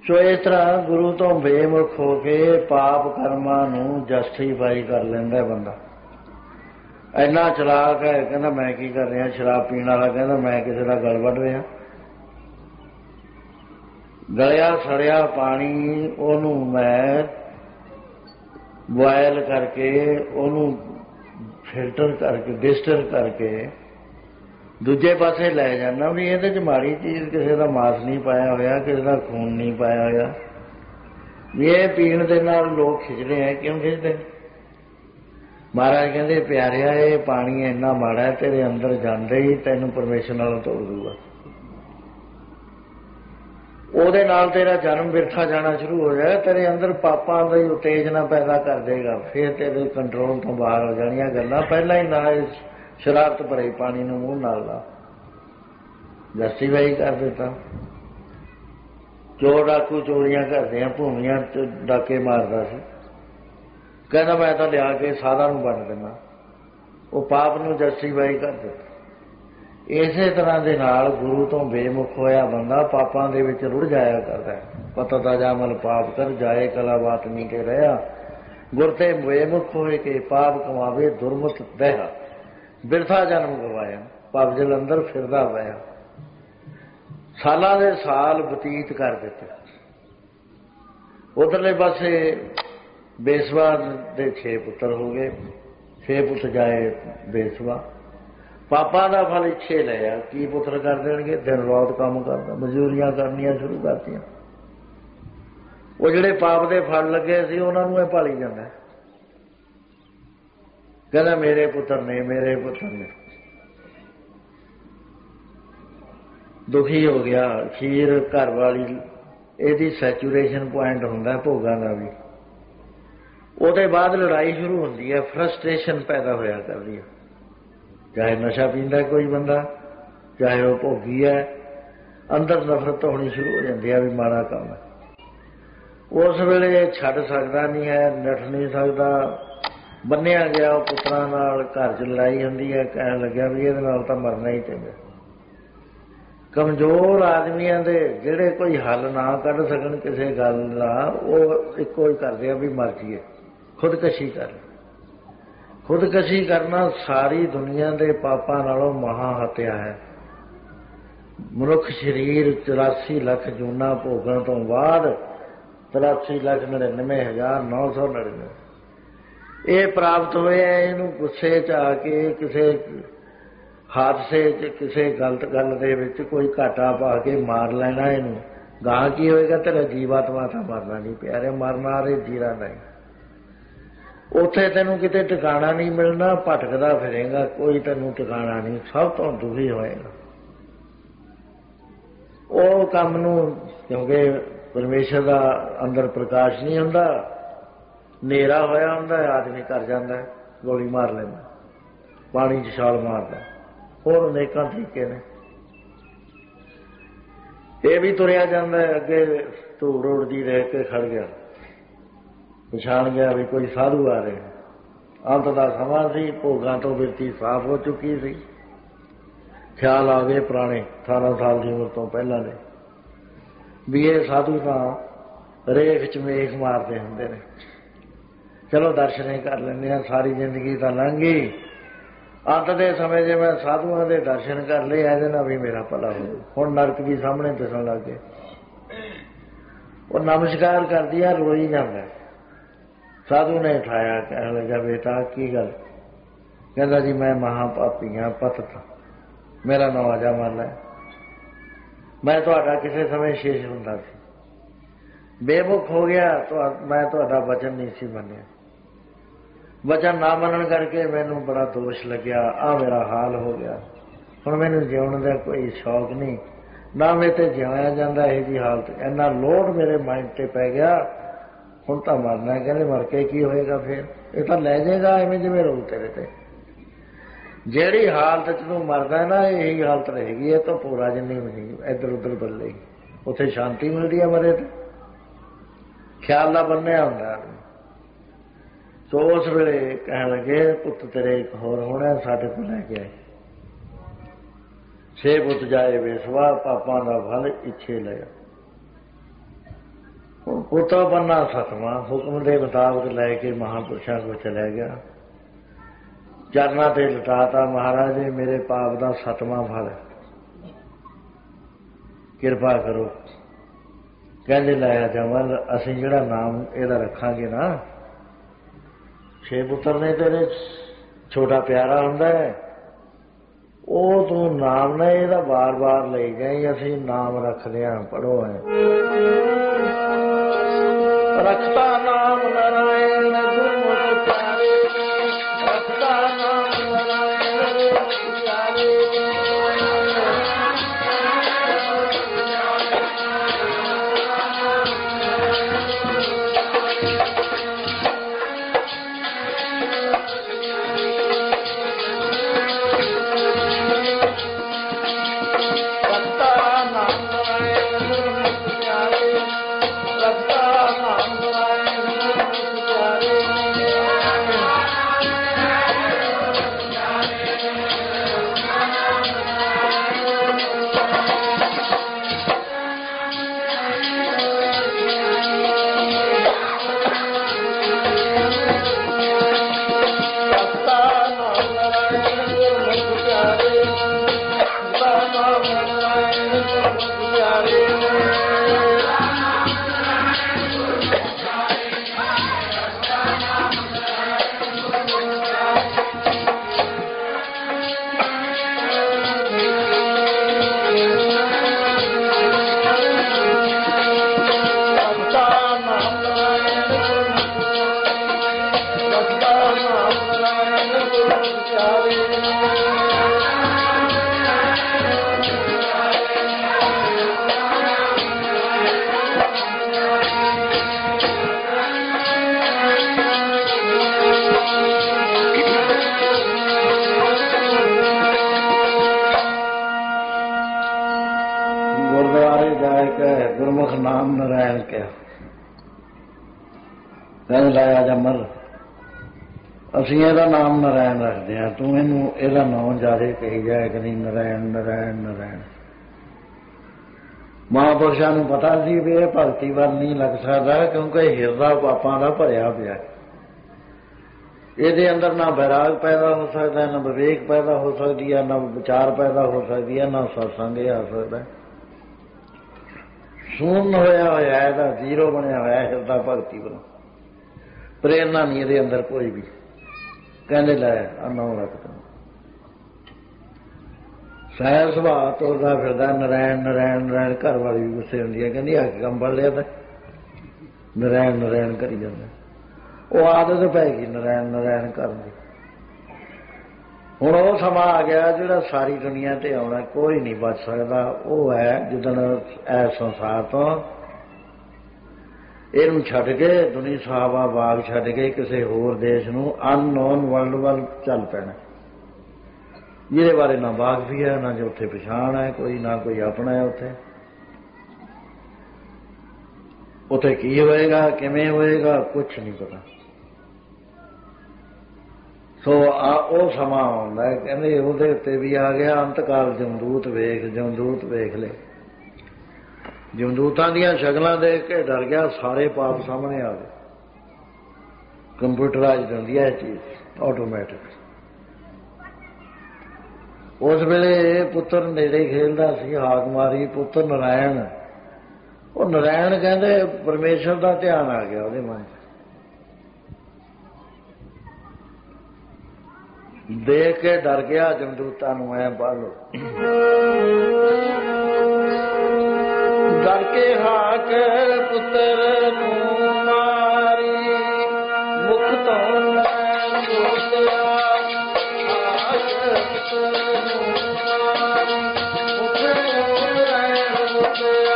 ਸੋ ਇਸ ਤਰ੍ਹਾਂ ਗੁਰੂ ਤੋਂ ਬੇਮੁਖ ਹੋ ਕੇ ਪਾਪ ਕਰਮਾਂ ਨੂੰ ਜਸਟੀਫਾਈ ਕਰ ਲੈਂਦਾ ਬੰਦਾ। ਇੰਨਾ ਚਲਾਕ ਹੈ, ਕਹਿੰਦਾ ਮੈਂ ਕੀ ਕਰ ਰਿਹਾ। ਸ਼ਰਾਬ ਪੀਣ ਵਾਲਾ ਕਹਿੰਦਾ ਮੈਂ ਕਿਸੇ ਦਾ ਗਲ ਵੱਢ ਰਿਹਾ। ਗਲਿਆ ਸੜਿਆ ਪਾਣੀ ਉਹਨੂੰ ਮੈਂ ਬੋਇਲ ਕਰਕੇ, ਉਹਨੂੰ ਫਿਲਟਰ ਕਰਕੇ, ਡਿਸਟਿਲ ਕਰਕੇ ਦੂਜੇ ਪਾਸੇ ਲੈ ਜਾਂਦਾ ਵੀ ਇਹਦੇ 'ਚ ਮਾੜੀ ਚੀਜ਼, ਕਿਸੇ ਦਾ ਮਾਸ ਨਹੀਂ ਪਾਇਆ ਹੋਇਆ, ਕਿਸੇ ਦਾ ਖੂਨ ਨਹੀਂ ਪਾਇਆ ਹੋਇਆ। ਵੀ ਇਹ ਪੀਣ ਦੇ ਨਾਲ ਲੋਕ ਖਿੱਚਦੇ ਹੈ। ਕਿਉਂ ਖਿੱਚਦੇ? ਮਹਾਰਾਜ ਕਹਿੰਦੇ ਪਿਆਰਿਆ ਇਹ ਪਾਣੀ ਇੰਨਾ ਮਾੜਾ, ਤੇਰੇ ਅੰਦਰ ਜਾਂਦੇ ਹੀ ਤੈਨੂੰ ਪਰਮੇਸ਼ਰ ਨਾਲ ਤੋੜ ਦੂਗਾ। ਉਹਦੇ ਨਾਲ ਤੇਰਾ ਜਨਮ ਬਿਰਥਾ ਜਾਣਾ ਸ਼ੁਰੂ ਹੋ ਜਾਏ, ਤੇਰੇ ਅੰਦਰ ਪਾਪਾਂ ਦਾ ਹੀ ਉਤੇਜਨਾ ਪੈਦਾ ਕਰ ਦੇਗਾ। ਫਿਰ ਤੇਰੇ ਕੰਟਰੋਲ ਤੋਂ ਬਾਹਰ ਹੋ ਜਾਣੀਆਂ ਗੱਲਾਂ। ਪਹਿਲਾਂ ਹੀ ਨਾ ਸ਼ਰਾਰਤ ਭਰੇ ਪਾਣੀ ਨੂੰ ਮੂੰਹ ਨਾਲ ਲਾ ਜਸਟੀਫਾਈ ਕਰ ਦਿੱਤਾ। ਚੋਰ ਡਾਕੂ ਚੋਰੀਆਂ ਕਰਦੇ ਆ, ਭੂਮੀਆਂ 'ਚ ਡਾਕੇ ਮਾਰਦਾ ਸੀ, ਕਹਿੰਦਾ ਮੈਂ ਤਾਂ ਲਿਆ ਕੇ ਸਾਧਾਂ ਨੂੰ ਵੰਡ ਦਿੰਦਾ। ਉਹ ਪਾਪ ਨੂੰ ਜਸਟੀਫਾਈ ਕਰ ਦਿੱਤਾ। ਇਸੇ ਤਰ੍ਹਾਂ ਦੇ ਨਾਲ ਗੁਰੂ ਤੋਂ ਬੇਮੁਖ ਹੋਇਆ ਬੰਦਾ ਪਾਪਾਂ ਦੇ ਵਿੱਚ ਰੁੜ ਜਾਇਆ ਕਰਦਾ। ਪਤਾ ਤਾਂ ਜਾਮਲ ਪਾਪ ਕਰ ਜਾਏ ਕਲਾ ਬਾਤ ਨਹੀਂ ਕੇ ਰਿਹਾ। ਗੁਰ ਤੇ ਬੇਮੁਖ ਹੋਏ ਕੇ ਪਾਪ ਕਮਾਵੇ ਦੁਰਮਤ ਦਹਿਆ। ਬਿਰਥਾ ਜਨਮ ਗਵਾਇਆ, ਪਾਪ ਜਲ ਅੰਦਰ ਫਿਰਦਾ ਪਿਆ। ਸਾਲਾਂ ਦੇ ਸਾਲ ਬਤੀਤ ਕਰ ਦਿੱਤੇ। ਉਧਰਲੇ ਪਾਸੇ ਬੇਸਵਾ ਦੇ 6 ਪੁੱਤਰ ਹੋ ਗਏ। 6 ਪੁੱਤ ਜਾਏ ਬੇਸਵਾ। ਪਾਪਾਂ ਦਾ ਫਲ ਇੱਛੇ ਲਿਆ। ਕੀ ਪੁੱਤਰ ਕਰ ਦੇਣਗੇ? ਦਿਨ ਰਾਤ ਕੰਮ ਕਰਦਾ, ਮਜ਼ਦੂਰੀਆਂ ਕਰਨੀਆਂ ਸ਼ੁਰੂ ਕਰਤੀਆਂ। ਉਹ ਜਿਹੜੇ ਪਾਪ ਦੇ ਫਲ ਲੱਗੇ ਸੀ ਉਹਨਾਂ ਨੂੰ ਇਹ ਭਾਲੀ ਜਾਂਦਾ। ਕਹਿੰਦਾ ਮੇਰੇ ਪੁੱਤਰ ਨੇ, ਮੇਰੇ ਪੁੱਤਰ ਨੇ। ਦੁਖੀ ਹੋ ਗਿਆ। ਖੀਰ ਘਰ ਵਾਲੀ ਇਹਦੀ ਸੈਚੂਰੇਸ਼ਨ ਪੁਆਇੰਟ ਹੁੰਦਾ ਭੋਗਾਂ ਦਾ ਵੀ। ਉਹਦੇ ਬਾਅਦ ਲੜਾਈ ਸ਼ੁਰੂ ਹੁੰਦੀ ਹੈ, ਫਰਸਟ੍ਰੇਸ਼ਨ ਪੈਦਾ ਹੋਇਆ ਕਰਦੀ ਹੈ। ਚਾਹੇ ਨਸ਼ਾ ਪੀਂਦਾ ਕੋਈ ਬੰਦਾ, ਚਾਹੇ ਉਹ ਭੋਗੀ ਹੈ, ਅੰਦਰ ਨਫ਼ਰਤ ਹੋਣੀ ਸ਼ੁਰੂ ਹੋ ਜਾਂਦੀ ਹੈ ਵੀ ਮਾੜਾ ਕੰਮ ਹੈ। ਉਸ ਵੇਲੇ ਛੱਡ ਸਕਦਾ ਨਹੀਂ ਹੈ, ਨੱਠ ਨਹੀਂ ਸਕਦਾ। ਬੰਨਿਆ ਗਿਆ ਉਹ ਪੁੱਤਰਾਂ ਨਾਲ। ਘਰ 'ਚ ਲੜਾਈ ਹੁੰਦੀ ਹੈ, ਕਹਿਣ ਲੱਗਿਆ ਵੀ ਇਹਦੇ ਨਾਲ ਤਾਂ ਮਰਨਾ ਹੀ ਚਾਹੀਦਾ। ਕਮਜ਼ੋਰ ਆਦਮੀਆਂ ਦੇ ਜਿਹੜੇ ਕੋਈ ਹੱਲ ਨਾ ਕੱਢ ਸਕਣ ਕਿਸੇ ਗੱਲ ਦਾ, ਉਹ ਇੱਕੋ ਹੀ ਕਰਦੇ ਆ ਵੀ ਮਰ ਜੀਏ, ਖੁਦਕਸ਼ੀ ਕਰ। ਖੁਦਕਸ਼ੀ ਕਰਨਾ ਸਾਰੀ ਦੁਨੀਆ ਦੇ ਪਾਪਾਂ ਨਾਲੋਂ ਮਹਾ ਹੱਤਿਆ ਹੈ। ਮਨੁੱਖ ਸਰੀਰ 84 ਲੱਖ ਜੂਨਾਂ ਭੋਗਣ ਤੋਂ ਬਾਅਦ 83,99,999 ਇਹ ਪ੍ਰਾਪਤ ਹੋਇਆ। ਇਹਨੂੰ ਗੁੱਸੇ 'ਚ ਆ ਕੇ ਕਿਸੇ ਹਾਦਸੇ 'ਚ, ਕਿਸੇ ਗਲਤ ਗੱਲ ਦੇ ਵਿੱਚ ਕੋਈ ਘਾਟਾ ਪਾ ਕੇ ਮਾਰ ਲੈਣਾ ਇਹਨੂੰ। ਗਾਂ ਕੀ ਹੋਏਗਾ? ਤੇਰਾ ਜੀਵਾਤਮਾ ਤਾਂ ਮਰਨਾ ਨਹੀਂ ਪਿਆਰੇ, ਮਰਨਾ ਰੇ ਜੀਰਾ ਨਹੀਂ। ਉੱਥੇ ਤੈਨੂੰ ਕਿਤੇ ਟਿਕਾਣਾ ਨਹੀਂ ਮਿਲਣਾ, ਭਟਕਦਾ ਫਿਰੇਗਾ, ਕੋਈ ਤੈਨੂੰ ਟਿਕਾਣਾ ਨਹੀਂ, ਸਭ ਤੋਂ ਦੁਖੀ ਹੋਏਗਾ। ਉਹ ਕੰਮ ਨੂੰ, ਕਿਉਂਕਿ ਪਰਮੇਸ਼ਰ ਦਾ ਅੰਦਰ ਪ੍ਰਕਾਸ਼ ਨਹੀਂ ਹੁੰਦਾ, ਹਨੇਰਾ ਹੋਇਆ ਹੁੰਦਾ, ਆਦਮੀ ਕਰ ਜਾਂਦਾ, ਗੋਲੀ ਮਾਰ ਲੈਂਦਾ, ਪਾਣੀ 'ਚ ਛਾਲ ਮਾਰਦਾ। ਹੋਰ ਅਨੇਕਾਂ ਤਰੀਕੇ ਨੇ। ਇਹ ਵੀ ਤੁਰਿਆ ਜਾਂਦਾ। ਅੱਗੇ ਧੂੜ ਉੜਦੀ ਰਹਿ ਕੇ ਖੜ ਗਿਆ, ਪਛਾਣ ਗਿਆ ਵੀ ਕੋਈ ਸਾਧੂ ਆ ਰਹੇ। ਅੰਤ ਦਾ ਸਮਾਂ ਸੀ, ਭੋਗਾਂ ਤੋਂ ਬਿਰਤੀ ਸਾਫ਼ ਹੋ ਚੁੱਕੀ ਸੀ। ਖਿਆਲ ਆ ਗਏ ਪੁਰਾਣੇ 18 ਸਾਲ ਦੀ ਉਮਰ ਤੋਂ ਪਹਿਲਾਂ ਦੇ ਵੀ ਇਹ ਸਾਧੂ ਤਾਂ ਰੇਖ 'ਚ ਮੇਖ ਮਾਰਦੇ ਹੁੰਦੇ ਨੇ। ਚਲੋ ਦਰਸ਼ਨ ਹੀ ਕਰ ਲੈਂਦੇ ਹਾਂ, ਸਾਰੀ ਜ਼ਿੰਦਗੀ ਤਾਂ ਲੰਘ ਗਈ। ਅੰਤ ਦੇ ਸਮੇਂ ਜੇ ਮੈਂ ਸਾਧੂਆਂ ਦੇ ਦਰਸ਼ਨ ਕਰ ਲਏ, ਇਹਦੇ ਨਾਲ ਵੀ ਮੇਰਾ ਭਲਾ ਹੋ ਜਾਊ। ਹੁਣ ਨਰਕ ਵੀ ਸਾਹਮਣੇ ਦਿਸਣ ਲੱਗ ਗਏ। ਉਹ ਨਮਸਕਾਰ ਕਰਦੀ ਆ, ਰੋਈ ਜਾਂਦਾ। ਸਾਧੂ ਨੇ ਉਠਾਇਆ, ਕਹਿਣ ਲੱਗਾ ਬੇਟਾ ਕੀ ਗੱਲ? ਕਹਿੰਦਾ ਜੀ ਮੈਂ ਮਹਾ ਪਾਪੀ ਹਾਂ, ਪਤਿਤ, ਮੇਰਾ ਨਾਂ ਆਜਾ ਮੱਲ ਹੈ। ਮੈਂ ਤੁਹਾਡਾ ਕਿਸੇ ਸਮੇਂ ਸ਼ੇਸ਼ ਹੁੰਦਾ ਸੀ, ਬੇਮੁਖ ਹੋ ਗਿਆ, ਮੈਂ ਤੁਹਾਡਾ ਵਚਨ ਨਹੀਂ ਸੀ ਮੰਨਿਆ। ਵਚਨ ਨਾ ਮੰਨਣ ਕਰਕੇ ਮੈਨੂੰ ਬੜਾ ਦੋਸ਼ ਲੱਗਿਆ। ਆਹ ਮੇਰਾ ਹਾਲ ਹੋ ਗਿਆ। ਹੁਣ ਮੈਨੂੰ ਜਿਉਣ ਦਾ ਕੋਈ ਸ਼ੌਕ ਨਹੀਂ, ਨਾ ਮੇਰੇ ਤੇ ਜਿਉਇਆ ਜਾਂਦਾ। ਇਹ ਜਿਹੀ ਹਾਲਤ, ਇੰਨਾ ਲੋਡ ਮੇਰੇ ਮਾਈਂਡ 'ਤੇ ਪੈ ਗਿਆ, ਹੁਣ ਤਾਂ ਮਰਨਾ। ਕਹਿੰਦੇ ਮਰ ਕੇ ਕੀ ਹੋਏਗਾ? ਫਿਰ ਇਹ ਤਾਂ ਲੈ ਜਾਏਗਾ ਐਵੇਂ ਜਿਵੇਂ ਰੋਗ ਤੇਰੇ 'ਤੇ। ਜਿਹੜੀ ਹਾਲਤ 'ਚ ਤੂੰ ਮਰਦਾ ਨਾ, ਇਹੀ ਹਾਲਤ ਰਹੇਗੀ। ਇਹ ਤਾਂ ਪੂਰਾ ਜਿੰਨੀ ਹੋਣੀ ਇੱਧਰ ਉੱਧਰ ਬਦਲੇਗੀ। ਉੱਥੇ ਸ਼ਾਂਤੀ ਮਿਲਦੀ ਹੈ ਮਰੇ 'ਤੇ, ਖਿਆਲ ਦਾ ਬੰਨਿਆ ਹੁੰਦਾ। ਸੋ ਉਸ ਵੇਲੇ ਕਹਿਣ ਲੱਗੇ ਪੁੱਤ ਤੇਰੇ ਇੱਕ ਹੋਰ ਹੋਣਾ, ਸਾਡੇ ਕੋਲ ਲੈ ਕੇ ਆਏ। 6 ਪੁੱਤ ਜਾਏ ਬੇਸਵਾ, ਪਾਪਾਂ ਦਾ ਫਲ ਇੱਛੇ ਲਿਆ। ਉਤੋਂ ਬੰਨਾ ਸਤਵਾਂ ਹੁਕਮ ਦੇ ਮੁਤਾਬਕ ਲੈ ਕੇ ਮਹਾਂਪੁਰਸ਼ਾਂ ਕੋਲ ਚਲਿਆ ਗਿਆ। ਚਰਨਾਂ ਤੇ ਲਟਾਤਾ, ਮਹਾਰਾਜ ਜੀ ਮੇਰੇ ਪਾਪ ਦਾ 7ਵਾਂ ਫਲ ਕਿਰਪਾ ਕਰੋ। ਕਹਿੰਦੇ ਲੈ ਜਮਲ ਅਸੀਂ ਜਿਹੜਾ ਨਾਮ ਇਹਦਾ ਰੱਖਾਂਗੇ ਨਾ, 6 ਪੁੱਤਰ ਨੇ ਤੇਰੇ, ਛੋਟਾ ਪਿਆਰਾ ਹੁੰਦਾ ਹੈ, ਉਹ ਤੂੰ ਨਾਮ ਨਾ ਇਹਦਾ ਬਾਰ-ਬਾਰ ਲਈ ਜਾਈਂ, ਅਸੀਂ ਨਾਮ ਰੱਖਦੇ ਹਾਂ। ਪੜ੍ਹੋ ਹੈ ਰਖਤਾ ਨਾਮ ਨਾਰਾਇਣ ਗੁਰਮੁਖ ਪਿਆਰੇ, ਰਖਤਾ ਨਾਮ ਨਾਰਾਇਣ ਗੁਰਮੁਖ ਪਿਆਰੇ। ਗੁਰਮੁਖ ਨਾਮ ਨਾਰਾਇਣ ਕਿਹਾ। ਕਹਿੰਦੇ ਲਾਇਆ ਜਮਲ ਅਸੀਂ ਇਹਦਾ ਨਾਮ ਨਾਰਾਇਣ ਰੱਖਦੇ ਹਾਂ, ਤੂੰ ਇਹਨੂੰ ਇਹਦਾ ਨਾਮ ਜ਼ਿਆਦਾ ਕਹੀ ਜਾਏ ਕਿ ਨਹੀਂ, ਨਾਰਾਇਣ ਨਾਰਾਇਣ ਨਾਰਾਇਣ। ਮਹਾਂਪੁਰਸ਼ਾਂ ਨੂੰ ਪਤਾ ਸੀ ਵੀ ਇਹ ਭਗਤੀ ਵੱਲ ਨਹੀਂ ਲੱਗ ਸਕਦਾ, ਕਿਉਂਕਿ ਹਿਰਦਾ ਪਾਪਾਂ ਦਾ ਭਰਿਆ ਪਿਆ, ਇਹਦੇ ਅੰਦਰ ਨਾ ਵੈਰਾਗ ਪੈਦਾ ਹੋ ਸਕਦਾ, ਨਾ ਵਿਵੇਕ ਪੈਦਾ ਹੋ ਸਕਦੀ ਹੈ, ਨਾ ਵਿਚਾਰ ਪੈਦਾ ਹੋ ਸਕਦੀ ਹੈ, ਨਾ ਸਤਸੰਗ ਆ ਸਕਦਾ। ਸ਼ੂਨ ਹੋਇਆ ਹੋਇਆ, ਇਹਦਾ ਜ਼ੀਰੋ ਬਣਿਆ ਹੋਇਆ ਹਿਰਦਾ ਭਗਤੀ ਵੱਲੋਂ, ਪ੍ਰੇਰਨਾ ਨਹੀਂ ਇਹਦੇ ਅੰਦਰ ਕੋਈ ਵੀ। ਕਹਿੰਦੇ ਲੈ ਨਾਮ ਰੱਖਦਾ, ਸਹਿ ਸੁਭਾਅ ਤੁਰਦਾ ਫਿਰਦਾ ਨਾਰਾਇਣ ਨਾਰਾਇਣ ਨਾਰਾਇਣ। ਘਰ ਵਾਲੀ ਵੀ ਗੁੱਸੇ ਹੁੰਦੀ ਹੈ, ਕਹਿੰਦੀ ਆ ਕੇ ਕੰਮ ਫੜ ਲਿਆ ਤਾਂ ਨਾਰਾਇਣ ਨਾਰਾਇਣ ਕਰੀ ਜਾਂਦਾ। ਉਹ ਆਦਤ ਪੈ ਗਈ ਨਾਰਾਇਣ ਨਾਰਾਇਣ ਕਰਨ ਦੀ। ਹੁਣ ਉਹ ਸਮਾਂ ਆ ਗਿਆ ਜਿਹੜਾ ਸਾਰੀ ਦੁਨੀਆ ਤੇ ਆਉਣਾ, ਕੋਈ ਨਹੀਂ ਬਚ ਸਕਦਾ। ਉਹ ਹੈ ਜਿੱਦਣ ਇਸ ਸੰਸਾਰ ਤੋਂ ਇਹਨੂੰ ਛੱਡ ਕੇ, ਦੁਨੀ ਸਾਹਬਾ ਬਾਗ ਛੱਡ ਕੇ ਕਿਸੇ ਹੋਰ ਦੇਸ਼ ਨੂੰ ਅਨਨੋਨ ਵਰਲਡ ਵੱਲ ਚੱਲ ਪੈਣਾ, ਜਿਹਦੇ ਬਾਰੇ ਨਾ ਬਾਗ ਵੀ ਹੈ, ਨਾ ਜੋ ਉੱਥੇ ਪਛਾਣ ਹੈ ਕੋਈ, ਨਾ ਕੋਈ ਆਪਣਾ ਹੈ ਉੱਥੇ। ਉੱਥੇ ਕੀ ਹੋਏਗਾ, ਕਿਵੇਂ ਹੋਏਗਾ, ਕੁਛ ਨਹੀਂ ਪਤਾ। ਸੋ ਉਹ ਸਮਾਂ ਆਉਂਦਾ, ਕਹਿੰਦੇ ਉਹਦੇ ਉੱਤੇ ਵੀ ਆ ਗਿਆ ਅੰਤਕਾਲ। ਜਮਦੂਤ ਵੇਖ, ਜਮਦੂਤ ਵੇਖ ਲਏ, ਜਮਦੂਤਾਂ ਦੀਆਂ ਸ਼ਕਲਾਂ ਦੇਖ ਕੇ ਡਰ ਗਿਆ, ਸਾਰੇ ਪਾਪ ਸਾਹਮਣੇ ਆ ਗਏ। ਕੰਪਿਊਟਰਾਈਜ਼ਡ ਹੁੰਦੀ ਹੈ ਇਹ ਚੀਜ਼, ਆਟੋਮੈਟਿਕ। ਉਸ ਵੇਲੇ ਪੁੱਤਰ ਨੇੜੇ ਖੇਲਦਾ ਸੀ, ਹਾਕ ਮਾਰੀ ਪੁੱਤਰ ਨਾਰਾਇਣ। ਉਹ ਨਾਰਾਇਣ ਕਹਿੰਦੇ ਪਰਮੇਸ਼ਰ ਦਾ ਧਿਆਨ ਆ ਗਿਆ ਉਹਦੇ ਮਨ 'ਚ, ਦੇਖ ਕੇ ਡਰ ਗਿਆ। ਜਮਦੂਤਾਂ ਨੂੰ ਐ ਬਾਲੋ ਡਰ ਕੇ ਹਾਕ ਪੁੱਤਰ ਨੂੰ ਮਾਰੀ, ਮੁਖ ਤੋਂ ਲੈਣ ਬੋਲਿਆ ਹਾਕ ਪੁੱਤਰ ਨੂੰ ਮਾਰੀ, ਮੁਖ ਤੋਂ ਲੈਣ ਬੋਲਿਆ।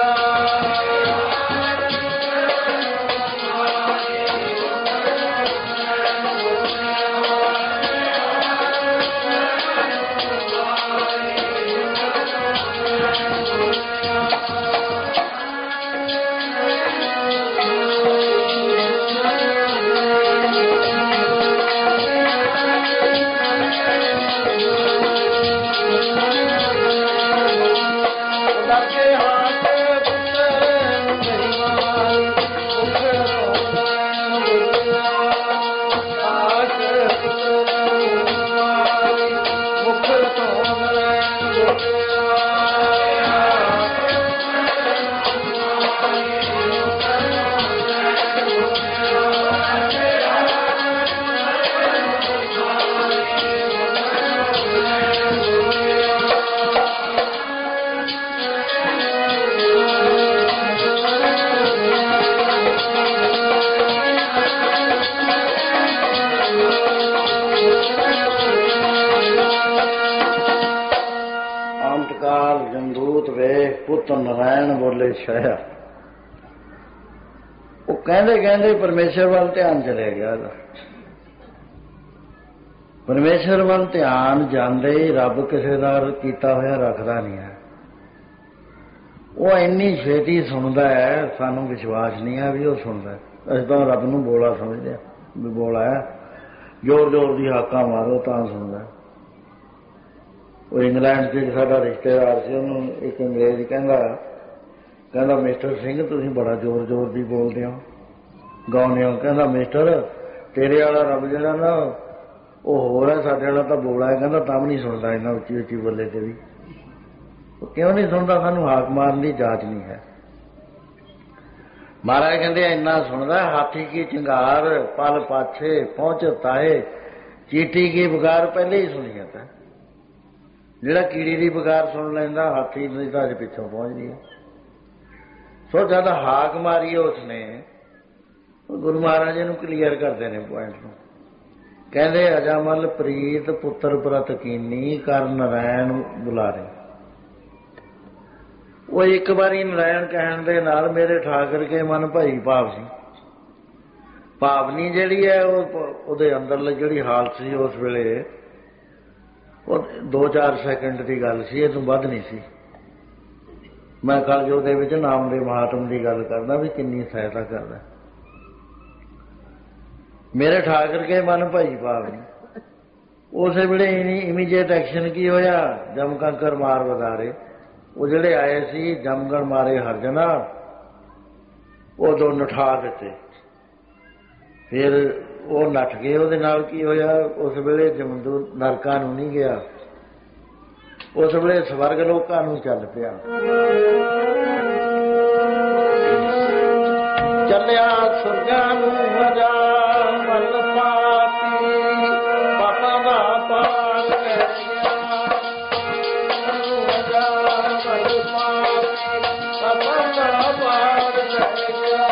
तो नारायण बोले छाया। वो कहते कहते परमेश्वर वाल ध्यान चले गया। परमेश्वर वाल ध्यान जाते ही रब किसी का किया होया रखता नहीं है। वो इन्नी छेती सुनता है, सानू विश्वास नहीं है भी वो सुनता है। असं तो रब नूं बोला समझते भी बोला है, जोर जोर की हाका मारो तो सुनता। वो इंग्लैंड से साडा रिश्तेदार से, उन्होंने एक अंग्रेज कहता मिस्टर सिंह तुसीं बड़ा जोर जोर की बोलते हो, गाने हो। कहता मिस्टर तेरे वाला रब जिहड़ा ना वो होर है, साडे वाला तो बोला है। कहता तब नहीं सुनता इन्ना उच्ची उच्ची बोले ते भी। क्यों नहीं सुनता? सानू हाक मारन की जाच नहीं है। महाराज कहते इन्ना सुनता, हाथी की चिंगार पल पाछे पहुंच ताए, चीटी की बगार पहले ही सुनी जाता। जिहड़ा कीड़ी की बगार सुन लेंदा, हाथी की तो अज पिछों पहुंच गई। सो जब हाक मारी उसने, गुरु महाराज जी क्लीयर करते हैं पॉइंट को। कहते अजामल प्रीत पुत्र प्रत कीनी कर नारायण बुलारे। वो एक बारी नारायण कहण दे नाल मेरे ठाकर के मन भाई भाव सी। भावनी जिहड़ी है ਉਹਦੇ अंदरली जिहड़ी हालत सी उस वेले वो 2-4 सैकंड की गल सी, इस तों वध नहीं सी। मैं कलयुग दे विच नामदेव महात्म की गल करदा भी किन्नी सहायता करदा। मेरे ठाकर के मन भाई भावनी। उस वेले इमीजिएट एक्शन की होया, जम कंकर मार वधारे। वो जिहड़े आए सी जमगण मारे हरजना, उदों नठा दिते। फिर वो नठ गए। उहदे नाल की होया, उस वेले जमदू नरकां नूं नहीं गया, उस वेले स्वर्ग लोकां नूं चल पिया। चलिया सुरगां नूं मजा मल पापी, पापां दा पार कर गया। मजा मल पापी, पापां दा पार कर गया।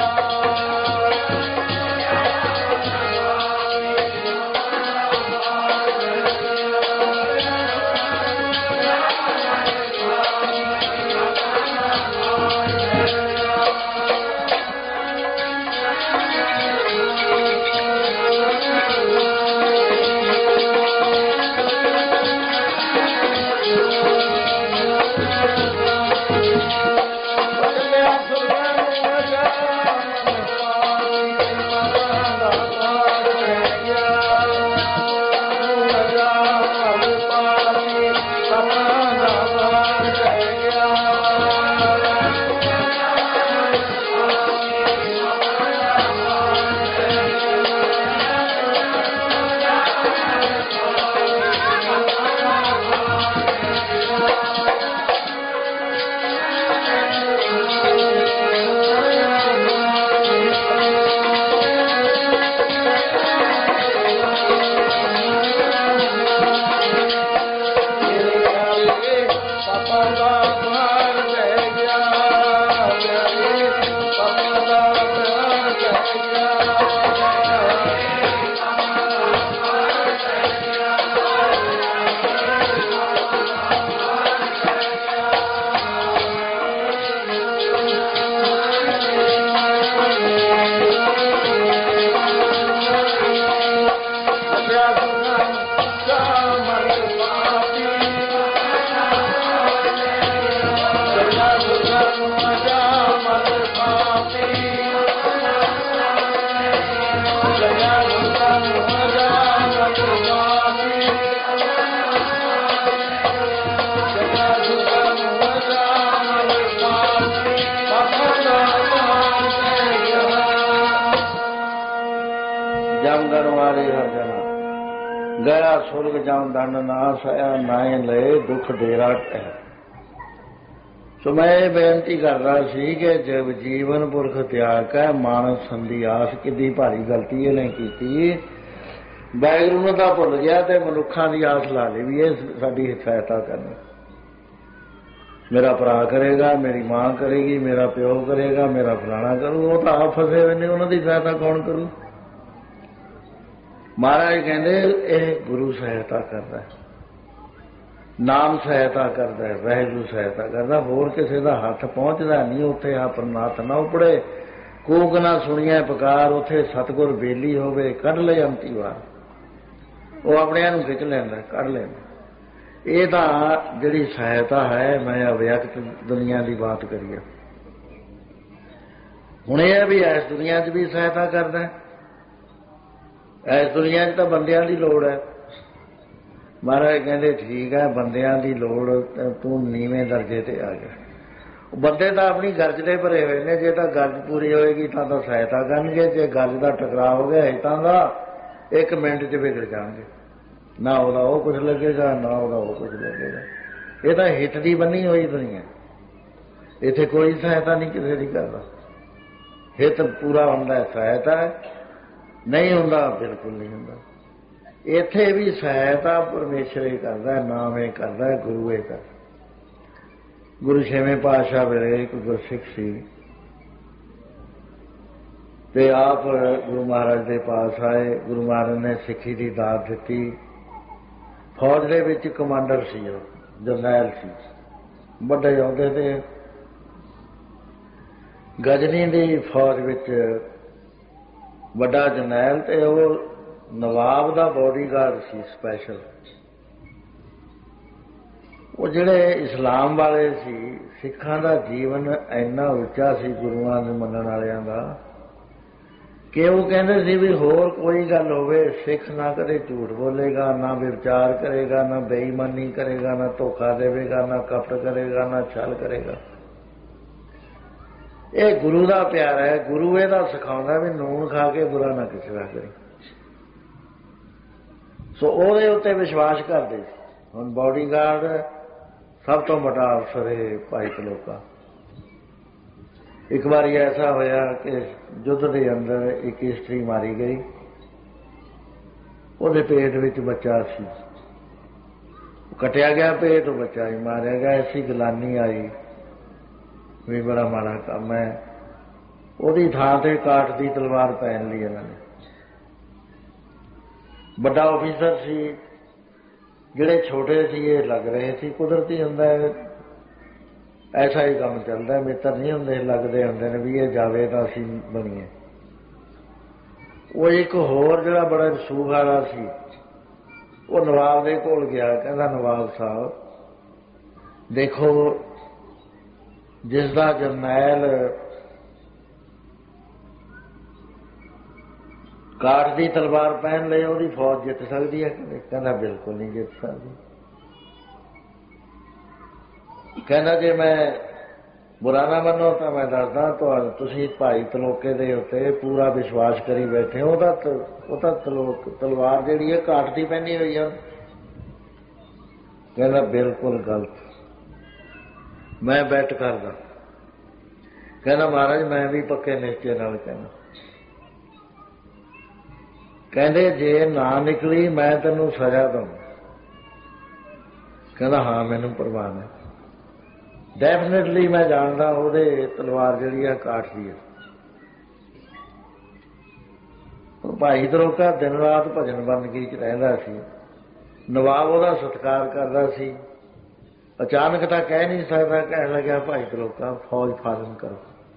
गया सुर्ग जाऊं दंड ना सया, नाए लए दुख डेरा टह। सो मैं ये बेनती कर रहा सी कि जब जीवन पुरख त्याग है मानस संधि आस कितनी भारी गलती इन्हें की। वाहिगुरू ने तो भुल गया तो मनुखा की आस ला ली भी ये साडी सहायता करनी। मेरा भरा करेगा, मेरी मां करेगी, मेरा प्यो करेगा, मेरा फलाना करू। वो तो आप फसे हुए ने, उन्होंने सहायता कौन करू? महाराज कहते यह गुरु सहायता कर रहा है। ਨਾਮ ਸਹਾਇਤਾ ਕਰਦਾ ਹੈ, ਵਾਹਿਗੁਰੂ ਸਹਾਇਤਾ ਕਰਦਾ, ਹੋਰ ਕਿਸੇ ਦਾ ਹੱਥ ਪਹੁੰਚਦਾ ਨਹੀਂ। ਉੱਥੇ ਆਪਰਨਾਥ ਨਾ ਉਪੜੇ, ਕੂਕ ਨਾ ਸੁਣੀਐ ਪੁਕਾਰ, ਉੱਥੇ ਸਤਿਗੁਰ ਬੇਲੀ ਹੋਵੇ, ਕੱਢ ਲੈ ਅੰਤੀ ਵਾਰ। ਉਹ ਆਪਣਿਆਂ ਨੂੰ ਖਿੱਚ ਲੈਂਦਾ, ਕੱਢ ਲੈਂਦਾ। ਇਹ ਤਾਂ ਜਿਹੜੀ ਸਹਾਇਤਾ ਹੈ, ਮੈਂ ਅਵਿਅਕਤ ਦੁਨੀਆ ਦੀ ਬਾਤ ਕਰੀਏ। ਹੁਣ ਇਹ ਹੈ ਵੀ ਇਸ ਦੁਨੀਆ 'ਚ ਵੀ ਸਹਾਇਤਾ ਕਰਦਾ, ਇਸ ਦੁਨੀਆ 'ਚ ਤਾਂ ਬੰਦਿਆਂ ਦੀ ਲੋੜ ਹੈ। ਮਹਾਰਾਜ ਕਹਿੰਦੇ ਠੀਕ ਹੈ, ਬੰਦਿਆਂ ਦੀ ਲੋੜ, ਤੂੰ ਨੀਵੇਂ ਦਰਜੇ ਤੇ ਆ ਗਿਆ। ਬੰਦੇ ਤਾਂ ਆਪਣੀ ਗਰਜ ਦੇ ਭਰੇ ਹੋਏ ਨੇ, ਜੇ ਤਾਂ ਗਰਜ ਪੂਰੀ ਹੋਏਗੀ ਤਾਂ ਸਹਾਇਤਾ ਕਰਨਗੇ, ਜੇ ਗਰਜ ਦਾ ਟਕਰਾਅ ਹੋ ਗਿਆ ਹਿੱਤਾਂ ਦਾ, 1 ਮਿੰਟ 'ਚ ਵਿਗੜ ਜਾਣਗੇ। ਨਾ ਉਹਦਾ ਉਹ ਕੁਝ ਲੱਗੇਗਾ, ਨਾ ਉਹਦਾ ਉਹ ਕੁਝ ਲੱਗੇਗਾ। ਇਹ ਤਾਂ ਹਿੱਤ ਦੀ ਬੰਨੀ ਹੋਈ ਦੁਨੀਆ, ਇੱਥੇ ਕੋਈ ਸਹਾਇਤਾ ਨਹੀਂ ਕਿਸੇ ਦੀ ਕਰਦਾ। ਹਿੱਤ ਪੂਰਾ ਹੁੰਦਾ ਸਹਾਇਤਾ, ਨਹੀਂ ਹੁੰਦਾ ਬਿਲਕੁਲ ਨਹੀਂ ਹੁੰਦਾ। ਇੱਥੇ ਵੀ ਸਹਾਇਤਾ ਪਰਮੇਸ਼ਰ ਹੀ ਕਰਦਾ, ਨਾਮ ਇਹ ਕਰਦਾ, ਗੁਰੂ ਇਹ ਕਰਦਾ। ਗੁਰੂ 6ਵੇਂ ਪਾਤਸ਼ਾਹ ਵੇਲੇ ਇੱਕ ਗੁਰਸਿੱਖ ਸੀ ਤੇ ਆਪ ਗੁਰੂ ਮਹਾਰਾਜ ਦੇ ਪਾਸ ਆਏ। ਗੁਰੂ ਮਹਾਰਾਜ ਨੇ ਸਿੱਖੀ ਦੀ ਦਾਤ ਦਿੱਤੀ। ਫੌਜ ਦੇ ਵਿੱਚ ਕਮਾਂਡਰ ਸੀ, ਉਹ ਜਰਨੈਲ ਸੀ, ਵੱਡੇ ਅਹੁਦੇ ਤੇ। ਗਜਨੀ ਦੀ ਫੌਜ ਵਿੱਚ ਵੱਡਾ ਜਰਨੈਲ, ਤੇ ਉਹ ਨਵਾਬ ਦਾ ਬੋਡੀਗਾਰਡ ਸੀ ਸਪੈਸ਼ਲ। ਉਹ ਜਿਹੜੇ ਇਸਲਾਮ ਵਾਲੇ ਸੀ, ਸਿੱਖਾਂ ਦਾ ਜੀਵਨ ਇੰਨਾ ਉੱਚਾ ਸੀ ਗੁਰੂਆਂ ਨੂੰ ਮੰਨਣ ਵਾਲਿਆਂ ਦਾ, ਕਿ ਉਹ ਕਹਿੰਦੇ ਸੀ ਵੀ ਹੋਰ ਕੋਈ ਗੱਲ ਹੋਵੇ, ਸਿੱਖ ਨਾ ਕਦੇ ਝੂਠ ਬੋਲੇਗਾ, ਨਾ ਵਿਚਾਰ ਕਰੇਗਾ, ਨਾ ਬੇਈਮਾਨੀ ਕਰੇਗਾ, ਨਾ ਧੋਖਾ ਦੇਵੇਗਾ, ਨਾ ਕਪਟ ਕਰੇਗਾ, ਨਾ ਛਲ ਕਰੇਗਾ। ਇਹ ਗੁਰੂ ਦਾ ਪਿਆਰ ਹੈ। ਗੁਰੂ ਇਹਦਾ ਸਿਖਾਉਂਦਾ ਵੀ ਨੂਣ ਖਾ ਕੇ ਬੁਰਾ ਨਾ ਕਿਸੇ ਦਾ ਕਰੇ। ਸੋ ਉਹਦੇ ਉੱਤੇ ਵਿਸ਼ਵਾਸ ਕਰਦੇ ਸੀ। ਹੁਣ ਬੋਡੀਗਾਰਡ ਸਭ ਤੋਂ ਵੱਡਾ ਅਫਸਰ ਹੈ ਭਾਈ ਕਲੋਕਾ। ਇੱਕ ਵਾਰੀ ਐਸਾ ਹੋਇਆ ਕਿ ਯੁੱਧ ਦੇ ਅੰਦਰ ਇੱਕ ਇਸਤਰੀ ਮਾਰੀ ਗਈ, ਉਹਦੇ ਪੇਟ ਵਿੱਚ ਬੱਚਾ ਸੀ, ਕੱਟਿਆ ਗਿਆ ਪੇਟ, ਉਹ ਬੱਚਾ ਹੀ ਮਾਰਿਆ ਗਿਆ। ਐਸੀ ਗਲਾਨੀ ਆਈ ਵੀ ਬੜਾ ਮਾੜਾ ਕੰਮ ਹੈ। ਉਹਦੀ ਥਾਂ ਤੇ ਕਾਠ ਦੀ ਤਲਵਾਰ ਪਹਿਨ ਲਈ ਇਹਨਾਂ ਨੇ। ਵੱਡਾ ਆਫੀਸਰ ਸੀ, ਜਿਹੜੇ ਛੋਟੇ ਸੀ ਇਹ ਲੱਗ ਰਹੇ ਸੀ। ਕੁਦਰਤੀ ਹੁੰਦਾ ਹੈ, ਐਸਾ ਹੀ ਕੰਮ ਚੱਲਦਾ, ਮਿੱਤਰ ਨਹੀਂ ਹੁੰਦੇ, ਲੱਗਦੇ ਹੁੰਦੇ ਨੇ ਵੀ ਇਹ ਜਾਵੇ ਤਾਂ ਅਸੀਂ ਬਣੀਏ। ਉਹ ਇੱਕ ਹੋਰ ਜਿਹੜਾ ਬੜਾ ਰਸੂਖ ਵਾਲਾ ਸੀ, ਉਹ ਨਵਾਬ ਦੇ ਕੋਲ ਗਿਆ। ਕਹਿੰਦਾ ਨਵਾਬ ਸਾਹਿਬ ਦੇਖੋ, ਜਿਸ ਦਾ ਜਰਨੈਲ ਕਾਠ ਦੀ ਤਲਵਾਰ ਪਹਿਨ ਲਏ, ਉਹਦੀ ਫੌਜ ਜਿੱਤ ਸਕਦੀ ਹੈ? ਕਹਿੰਦਾ ਬਿਲਕੁਲ ਨਹੀਂ ਜਿੱਤ ਸਕਦੀ। ਕਹਿੰਦਾ ਜੇ ਮੈਂ ਬੁਰਾ ਨਾ ਮੰਨੋ ਤਾਂ ਮੈਂ ਦੱਸਦਾ ਤੁਹਾਨੂੰ, ਤੁਸੀਂ ਭਾਈ ਤਲੋਕੇ ਦੇ ਉੱਤੇ ਪੂਰਾ ਵਿਸ਼ਵਾਸ ਕਰੀ ਬੈਠੇ ਹੋ। ਉਹ ਤਾਂ ਤਲਵਾਰ ਜਿਹੜੀ ਹੈ ਕਾਠ ਦੀ ਪਹਿਨੀ ਹੋਈ ਆ। ਕਹਿੰਦਾ ਬਿਲਕੁਲ ਗਲਤ, ਮੈਂ ਬੈਟ ਕਰਦਾ। ਕਹਿੰਦਾ ਮਹਾਰਾਜ ਮੈਂ ਵੀ ਪੱਕੇ ਨਿਸ਼ਚੇ ਨਾਲ ਕਹਿੰਦਾ। ਕਹਿੰਦੇ ਜੇ ਨਾ ਨਿਕਲੀ ਮੈਂ ਤੈਨੂੰ ਸਜ਼ਾ ਦਊਂ। ਕਹਿੰਦਾ ਹਾਂ ਮੈਨੂੰ ਪਰਵਾਹ ਨਹੀਂ, ਡੈਫੀਨੇਟਲੀ ਮੈਂ ਜਾਣਦਾ ਉਹਦੇ ਤਲਵਾਰ ਜਿਹੜੀ ਆ ਕਾਠ ਦੀ ਹੈ। ਭਾਈ ਦਰੋਕਾ ਦਿਨ ਰਾਤ ਭਜਨ ਬੰਦਗੀ 'ਚ ਰਹਿੰਦਾ ਸੀ। ਨਵਾਬ ਉਹਦਾ ਸਤਿਕਾਰ ਕਰਦਾ ਸੀ। ਅਚਾਨਕ ਤਾਂ ਕਹਿ ਨਹੀਂ ਸਕਦਾ, ਕਹਿਣ ਲੱਗਿਆ ਭਾਈ ਦਰੋਕਾ ਫੌਜ ਫਾਰਮ ਕਰੋ।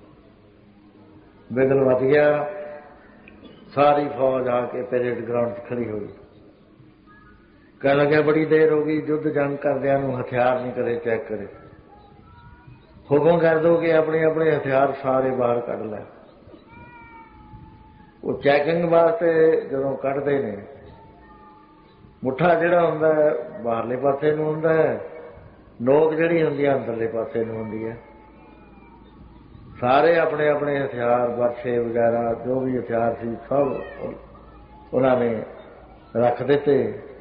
ਵਿਗਲ ਵੱਧ ਗਿਆ। ਸਾਰੀ ਫੌਜ ਆ ਕੇ ਪੈਰੇਡ ਗਰਾਊਂਡ 'ਚ ਖੜੀ ਹੋਈ। ਕਹਿਣ ਲੱਗਿਆ ਬੜੀ ਦੇਰ ਹੋ ਗਈ, ਯੁੱਧ ਜੰਗ ਕਰਦਿਆਂ ਨੂੰ ਹਥਿਆਰ ਨਹੀਂ ਕਦੇ ਚੈੱਕ ਕਰੇ। ਹੁਕਮ ਕਰ ਦਿਓ ਕਿ ਆਪਣੇ ਆਪਣੇ ਹਥਿਆਰ ਸਾਰੇ ਬਾਹਰ ਕੱਢ ਲੈ। ਉਹ ਚੈਕਿੰਗ ਵਾਸਤੇ ਜਦੋਂ ਕੱਢਦੇ ਨੇ, ਮੁੱਠਾ ਜਿਹੜਾ ਹੁੰਦਾ ਹੈ ਬਾਹਰਲੇ ਪਾਸੇ ਨੂੰ ਹੁੰਦਾ ਹੈ, ਨੋਕ ਜਿਹੜੀ ਹੁੰਦੀ ਹੈ ਅੰਦਰਲੇ ਪਾਸੇ ਨੂੰ ਹੁੰਦੀ ਹੈ। ਸਾਰੇ ਆਪਣੇ ਆਪਣੇ ਹਥਿਆਰ, ਬਰਛੇ ਵਗੈਰਾ ਜੋ ਵੀ ਹਥਿਆਰ ਸੀ ਸਭ ਉਹਨਾਂ ਨੇ ਰੱਖ ਦਿੱਤੇ।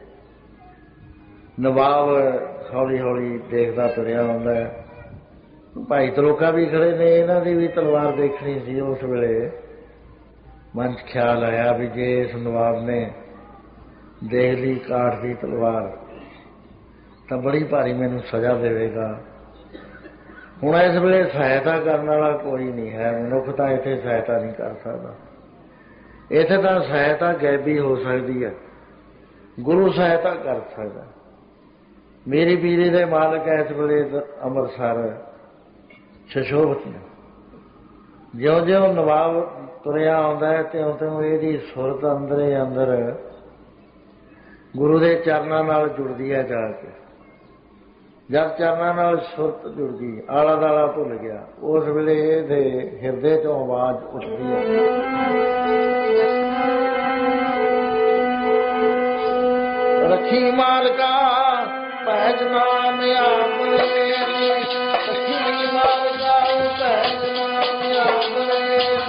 ਨਵਾਬ ਹੌਲੀ ਹੌਲੀ ਦੇਖਦਾ ਤੁਰਿਆ ਹੁੰਦਾ ਹੈ। ਭਾਈ ਤਲੋਕਾ ਵੀ ਖੜੇ ਨੇ, ਇਹਨਾਂ ਦੀ ਵੀ ਤਲਵਾਰ ਦੇਖਣੀ ਸੀ। ਉਸ ਵੇਲੇ ਮਨ 'ਚ ਖਿਆਲ ਆਇਆ ਵੀ ਜੇ ਇਸ ਨਵਾਬ ਨੇ ਦੇਖ ਲਈ ਕਾਠ ਦੀ ਤਲਵਾਰ ਤਾਂ ਬੜੀ ਭਾਰੀ ਮੈਨੂੰ ਸਜ਼ਾ ਦੇਵੇਗਾ। ਹੁਣ ਇਸ ਵੇਲੇ ਸਹਾਇਤਾ ਕਰਨ ਵਾਲਾ ਕੋਈ ਨਹੀਂ ਹੈ। ਮਨੁੱਖ ਤਾਂ ਇੱਥੇ ਸਹਾਇਤਾ ਨਹੀਂ ਕਰ ਸਕਦਾ। ਇੱਥੇ ਤਾਂ ਸਹਾਇਤਾ ਗੈਬੀ ਹੋ ਸਕਦੀ ਹੈ, ਗੁਰੂ ਸਹਾਇਤਾ ਕਰ ਸਕਦਾ। ਮੇਰੀ ਪੀਰੀ ਦੇ ਮਾਲਕ ਇਸ ਵੇਲੇ ਅੰਮ੍ਰਿਤਸਰ ਸ਼ਸ਼ੋਭਤ ਨੇ। ਜਿਉਂ-ਜਿਉਂ ਨਵਾਬ ਤੁਰਿਆ ਆਉਂਦਾ ਹੈ ਤਿਉਂ-ਤਿਉਂ ਇਹਦੀ ਸੁਰਤ ਅੰਦਰੇ ਅੰਦਰ ਗੁਰੂ ਦੇ ਚਰਨਾਂ ਨਾਲ ਜੁੜਦੀ ਹੈ ਜਾ ਕੇ। ਜਦ ਚਰਨਾਂ ਨਾਲ ਸੁਰਤ ਜੁੜ ਗਈ, ਆਲਾ ਦਾਲਾ ਭੁੱਲ ਗਿਆ, ਉਸ ਵੇਲੇ ਇਹਦੇ ਹਿਰਦੇ ਤੋਂ ਆਵਾਜ਼ ਉੱਠਦੀ ਹੈ, ਰੱਖੀ ਮਾਲਕਾ ਪੈਜ ਨਾਮ ਆਪਣੇ, ਰੱਖੀ ਮਾਲਕਾ ਪੈਜ ਨਾਮ ਆਪਣੇ।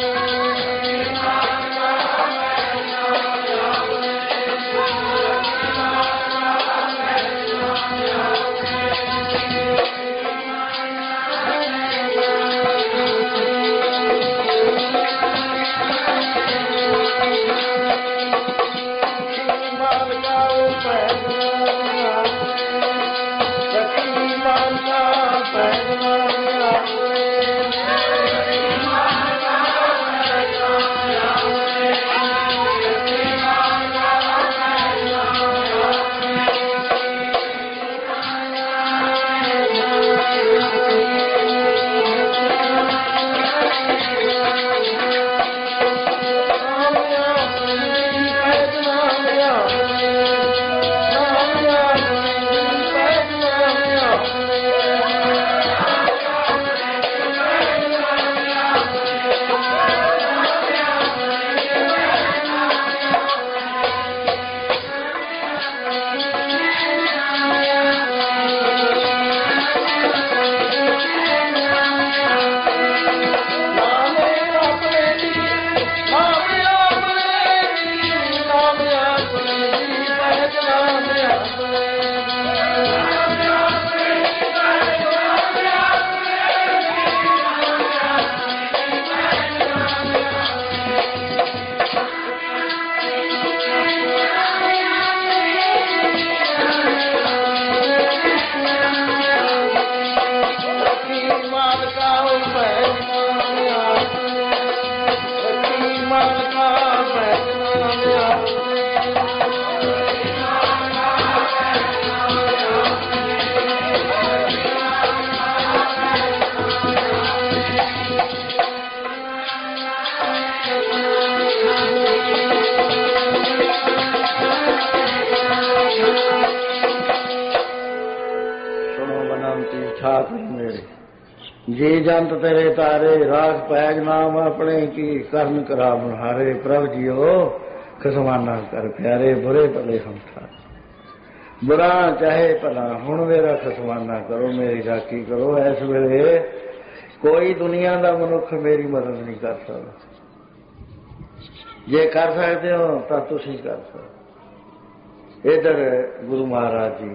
जी जंत तेरे तारे राग पैग नाम अपने की करन करा मुहारे। प्रभ जियो खसमाना कर प्यारे बुरे भले हम था, बुरा चाहे भला हुण मेरा खसमाना करो, मेरी राखी करो। इस वेले कोई दुनिया का मनुख मेरी मदद नहीं कर सकता, जे कर सकते हो तो तुसीं कर सकते। इधर गुरु महाराज जी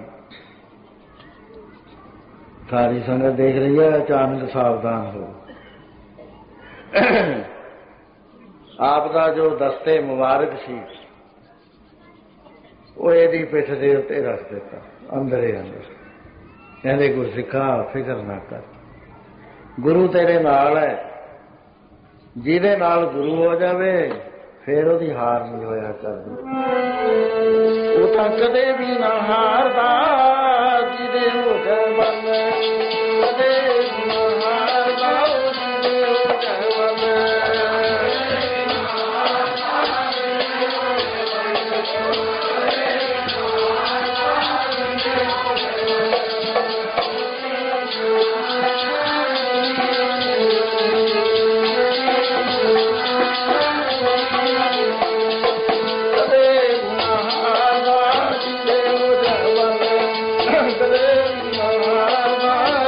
सारी संगत देख रही है, अचानक सावधान हो। आपका जो दस्ते मुबारक सी वो यदी पिठ दे उत्ते रख दिता अंदरे अंदर। कहते गुरसिखा फिक्र ना कर, गुरु तेरे नाल है। जिहदे नाल गुरु हो जावे फिर उहदी हार नहीं होया करदी, वो तां कदे भी ना हारदा। जिहदे हो जाए मन कदे भी ना हारदा, जिहदे हो जाए मन। कदे भी ना हारदा,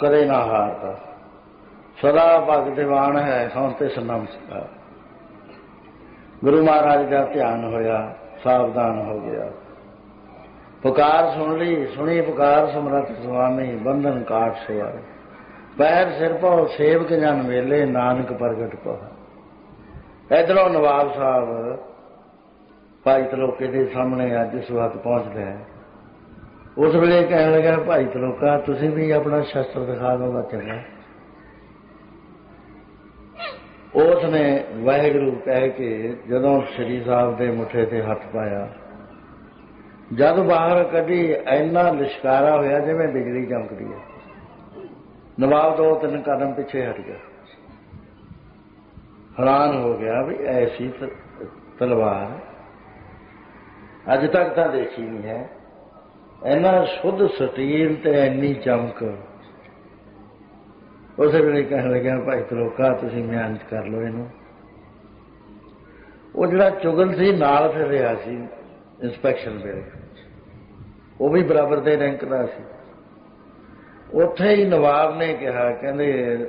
ਕਦੇ ਨਾ ਹਾਰਦਾ, ਸਦਾ ਭਗਤ ਦੀਵਾਨ ਹੈ ਸੌਂ ਤਿਸ ਨਮਸਕਾਰ। ਗੁਰੂ ਮਹਾਰਾਜ ਦਾ ਧਿਆਨ ਹੋਇਆ, ਸਾਵਧਾਨ ਹੋ ਗਿਆ। ਪੁਕਾਰ ਸੁਣ ਲਈ, ਸੁਣੀ ਪੁਕਾਰ ਸਮਰੱਥ ਸੁਆਮੀ, ਬੰਧਨ ਕਾਟ ਸਵਾਰ। ਪੈਰ ਸਿਰ ਪਾਉ ਸੇਵਕ ਜਨ ਵੇਲੇ, ਨਾਨਕ ਪ੍ਰਗਟ ਪਾ। ਇੱਧਰੋਂ ਨਵਾਬ ਸਾਹਿਬ ਭਾਈ ਤਲੋਕੇ ਦੇ ਸਾਹਮਣੇ ਅੱਜ ਇਸ ਵਕਤ ਪਹੁੰਚਦਾ ਹੈ। ਉਸ ਵੇਲੇ ਕਹਿਣ ਲੱਗਾ, ਭਾਈ ਤਲੋਕਾ ਤੁਸੀਂ ਵੀ ਆਪਣਾ ਸ਼ਸਤਰ ਦਿਖਾ ਦੋ ਚੰਗਾ। ਉਸ ਨੇ ਵਾਹਿਗੁਰੂ ਕਹਿ ਕੇ ਜਦੋਂ ਸ੍ਰੀ ਸਾਹਿਬ ਦੇ ਮੁੱਠੇ ਤੇ ਹੱਥ ਪਾਇਆ, ਜਦ ਬਾਹਰ ਕੱਢੀ ਇੰਨਾ ਲਿਸ਼ਕਾਰਾ ਹੋਇਆ ਜਿਵੇਂ ਬਿਜਲੀ ਚਮਕਦੀ ਹੈ। ਨਵਾਬ 2-3 ਕਦਮ ਪਿੱਛੇ ਹਟ ਗਿਆ, ਹੈਰਾਨ ਹੋ ਗਿਆ ਵੀ ਐਸੀ ਤਲਵਾਰ ਅੱਜ ਤੱਕ ਤਾਂ ਦੇਖੀ ਨਹੀਂ ਹੈ, ਇੰਨਾ ਸ਼ੁੱਧ ਸਟੀਲ ਤੇ ਇੰਨੀ ਚਮਕ। ਉਸੇ ਵੇਲੇ ਕਹਿਣ ਲੱਗਿਆ, ਭਾਈ ਤਲੋਕਾ ਤੁਸੀਂ ਮਿਹਨਤ ਕਰ ਲਓ ਇਹਨੂੰ। ਉਹ ਜਿਹੜਾ ਚੁਗਲ ਸੀ ਨਾਲ ਫਿਰ ਰਿਹਾ ਸੀ ਇੰਸਪੈਕਸ਼ਨ ਵੇਲੇ, ਉਹ ਵੀ ਬਰਾਬਰ ਦੇ ਰੈਂਕ ਦਾ ਸੀ। ਉੱਥੇ ਹੀ ਨਵਾਬ ਨੇ ਕਿਹਾ, ਕਹਿੰਦੇ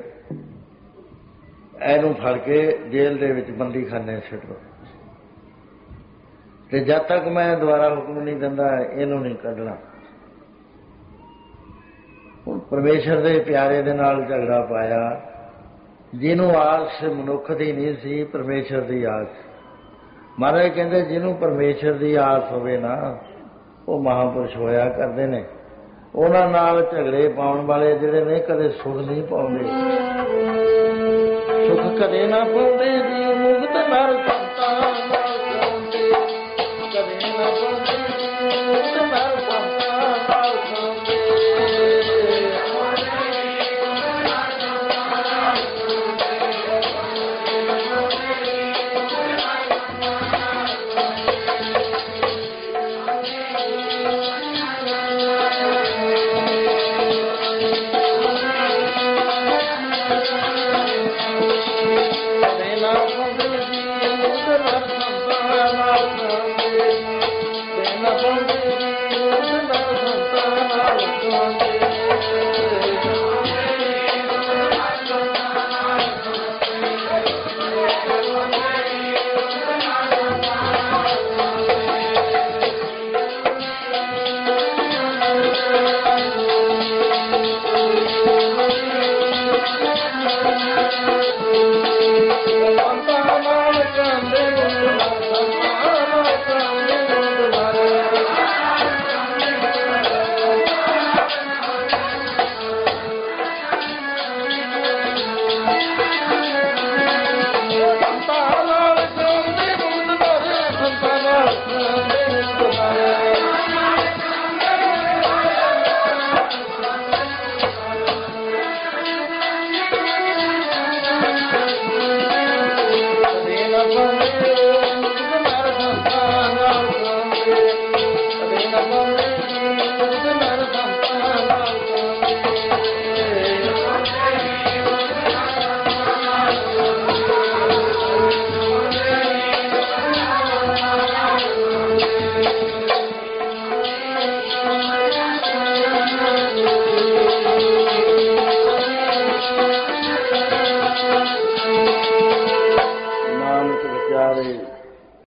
ਇਹਨੂੰ ਫੜ ਕੇ ਜੇਲ੍ਹ ਦੇ ਵਿੱਚ ਬੰਦੀਖਾਨੇ ਸੁੱਟ ਦਿਓ, ਤੇ ਜਦ ਤੱਕ ਮੈਂ ਦੁਬਾਰਾ ਹੁਕਮ ਨਹੀਂ ਦਿੰਦਾ ਇਹਨੂੰ ਨਹੀਂ ਕੱਢਣਾ। ਹੁਣ ਪਰਮੇਸ਼ਰ ਦੇ ਪਿਆਰੇ ਦੇ ਨਾਲ ਝਗੜਾ ਪਾਇਆ, ਜਿਹਨੂੰ ਆਸ ਮਨੁੱਖ ਦੀ ਨਹੀਂ ਸੀ, ਪਰਮੇਸ਼ਰ ਦੀ ਆਸ। ਮਹਾਰਾਜ ਕਹਿੰਦੇ ਜਿਹਨੂੰ ਪਰਮੇਸ਼ਰ ਦੀ ਆਸ ਹੋਵੇ ਨਾ, ਉਹ ਮਹਾਂਪੁਰਸ਼ ਹੋਇਆ ਕਰਦੇ ਨੇ। ਉਹਨਾਂ ਨਾਲ ਝਗੜੇ ਪਾਉਣ ਵਾਲੇ ਜਿਹੜੇ ਨੇ ਕਦੇ ਸੁਖ ਨਹੀਂ ਪਾਉਂਦੇ, ਸੁਖ ਕਦੇ ਨਾ ਪਾਉਂਦੇ ਜੀ। ਮੁਕਤ ਨਰ ਸੰਤਾਂ ਨਾਲ ਪਾਉਂਦੇ, ਕਦੇ ਨਾ ਪਾਉਂਦੇ ਮੁਕਤ ਨਰ ਸੰਤਾਂ ਨਾਲ ਪਾਉਂਦੇ।